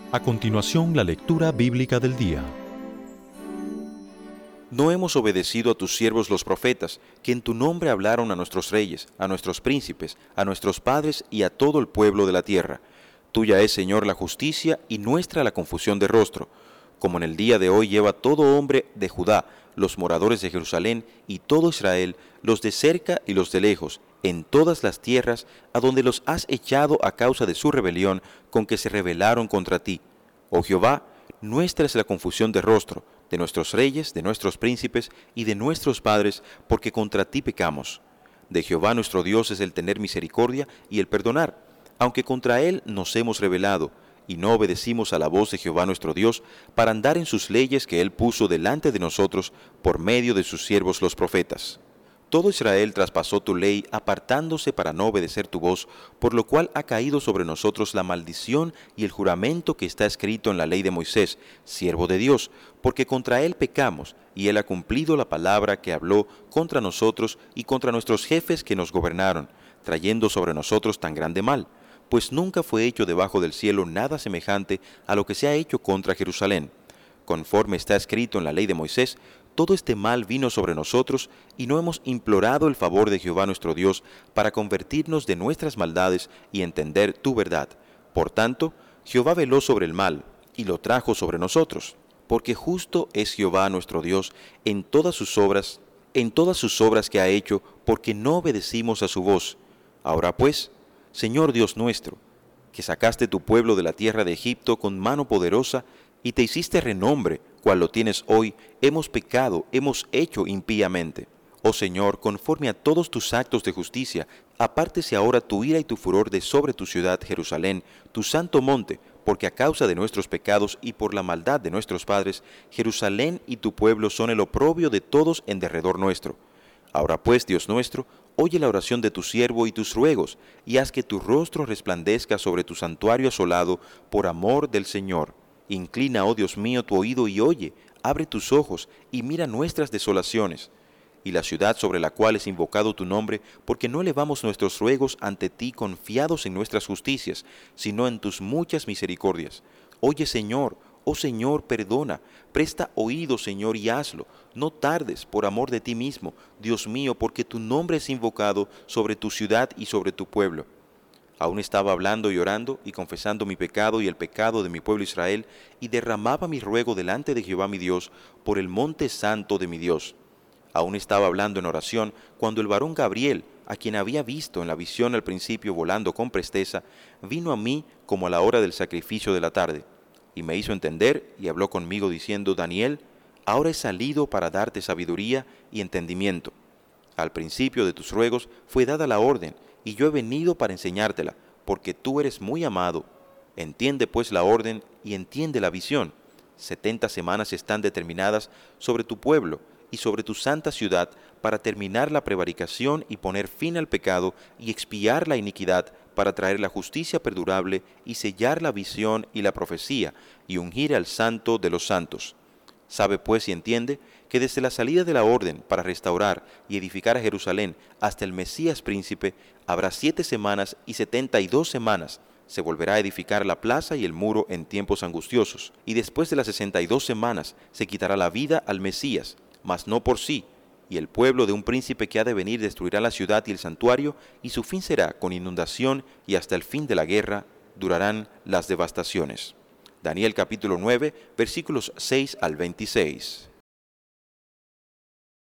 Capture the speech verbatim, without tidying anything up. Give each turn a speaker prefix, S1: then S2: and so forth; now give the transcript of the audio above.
S1: A continuación, la lectura bíblica del día.
S2: No hemos obedecido a tus siervos los profetas, que en tu nombre hablaron a nuestros reyes, a nuestros príncipes, a nuestros padres y a todo el pueblo de la tierra. Tuya es, Señor, la justicia y nuestra la confusión de rostro. Como en el día de hoy lleva todo hombre de Judá, los moradores de Jerusalén y todo Israel, los de cerca y los de lejos, en todas las tierras a donde los has echado a causa de su rebelión con que se rebelaron contra ti. Oh Jehová, nuestra es la confusión de rostro, de nuestros reyes, de nuestros príncipes y de nuestros padres, porque contra ti pecamos. De Jehová nuestro Dios es el tener misericordia y el perdonar, aunque contra él nos hemos rebelado, y no obedecimos a la voz de Jehová nuestro Dios, para andar en sus leyes que él puso delante de nosotros por medio de sus siervos los profetas. Todo Israel traspasó tu ley, apartándose para no obedecer tu voz, por lo cual ha caído sobre nosotros la maldición y el juramento que está escrito en la ley de Moisés, siervo de Dios, porque contra él pecamos, y él ha cumplido la palabra que habló contra nosotros y contra nuestros jefes que nos gobernaron, trayendo sobre nosotros tan grande mal, pues nunca fue hecho debajo del cielo nada semejante a lo que se ha hecho contra Jerusalén. Conforme está escrito en la ley de Moisés, todo este mal vino sobre nosotros, y no hemos implorado el favor de Jehová nuestro Dios para convertirnos de nuestras maldades y entender tu verdad. Por tanto, Jehová veló sobre el mal, y lo trajo sobre nosotros, porque justo es Jehová nuestro Dios en todas sus obras, en todas sus obras que ha hecho, porque no obedecimos a su voz. Ahora pues, Señor Dios nuestro, que sacaste tu pueblo de la tierra de Egipto con mano poderosa, y te hiciste renombre, cual lo tienes hoy, hemos pecado, hemos hecho impíamente. Oh Señor, conforme a todos tus actos de justicia, apártese ahora tu ira y tu furor de sobre tu ciudad Jerusalén, tu santo monte, porque a causa de nuestros pecados y por la maldad de nuestros padres, Jerusalén y tu pueblo son el oprobio de todos en derredor nuestro. Ahora pues, Dios nuestro, oye la oración de tu siervo y tus ruegos, y haz que tu rostro resplandezca sobre tu santuario asolado por amor del Señor. Inclina, oh Dios mío, tu oído y oye, abre tus ojos y mira nuestras desolaciones, y la ciudad sobre la cual es invocado tu nombre, porque no elevamos nuestros ruegos ante ti confiados en nuestras justicias, sino en tus muchas misericordias. Oye, Señor, oh Señor, perdona, presta oído, Señor, y hazlo. No tardes, por amor de ti mismo, Dios mío, porque tu nombre es invocado sobre tu ciudad y sobre tu pueblo. Aún estaba hablando y orando y confesando mi pecado y el pecado de mi pueblo Israel, y derramaba mi ruego delante de Jehová mi Dios por el monte santo de mi Dios. Aún estaba hablando en oración cuando el varón Gabriel, a quien había visto en la visión al principio volando con presteza, vino a mí como a la hora del sacrificio de la tarde, y me hizo entender y habló conmigo diciendo: Daniel, ahora he salido para darte sabiduría y entendimiento. Al principio de tus ruegos fue dada la orden, y yo he venido para enseñártela, porque tú eres muy amado. Entiende pues la orden y entiende la visión. Setenta semanas están determinadas sobre tu pueblo y sobre tu santa ciudad para terminar la prevaricación y poner fin al pecado y expiar la iniquidad, para traer la justicia perdurable y sellar la visión y la profecía y ungir al santo de los santos. Sabe pues y entiende que desde la salida de la orden para restaurar y edificar a Jerusalén hasta el Mesías príncipe habrá siete semanas y setenta y dos semanas. Se volverá a edificar la plaza y el muro en tiempos angustiosos, y después de las sesenta y dos semanas se quitará la vida al Mesías, mas no por sí, y el pueblo de un príncipe que ha de venir destruirá la ciudad y el santuario, y su fin será con inundación, y hasta el fin de la guerra durarán las devastaciones. Daniel capítulo nueve, versículos seis al veintiséis.